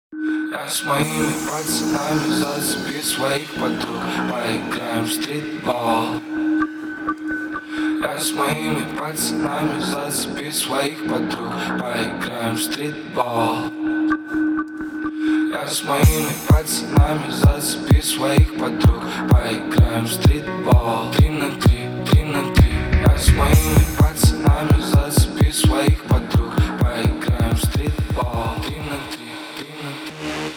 Я с моими пацанами зацепи своих подруг, поиграем в стритбол. Я с моими пацанами зацепи своих подруг, поиграем в стритбол. Я с моими пацанами зацепи своих подруг, поиграем в стритбол. 3 на 3, 3 на 3. Я с моими пацанами зацепи своих подруг, поиграем в стритбол. 3 на 3, 3 на 3.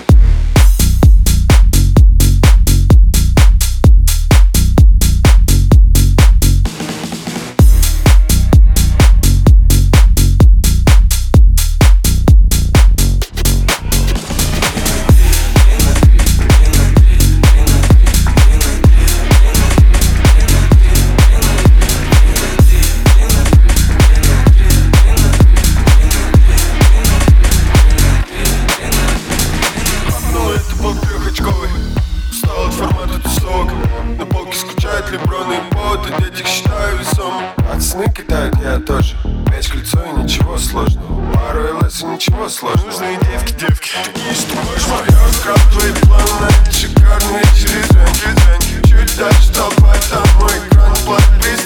Устал от формата тусовок. На полке скучают леброны и поты, детях считаю весом. Пацаны кидают, я тоже. Мяч, кольцо и ничего сложного. Пару ЛС и ничего сложного. Нужные девки, такие, что можешь моя. Украл твои планы на эти шикарные вечеринки. Чуть дальше толпа, там мой экран, плат, приз.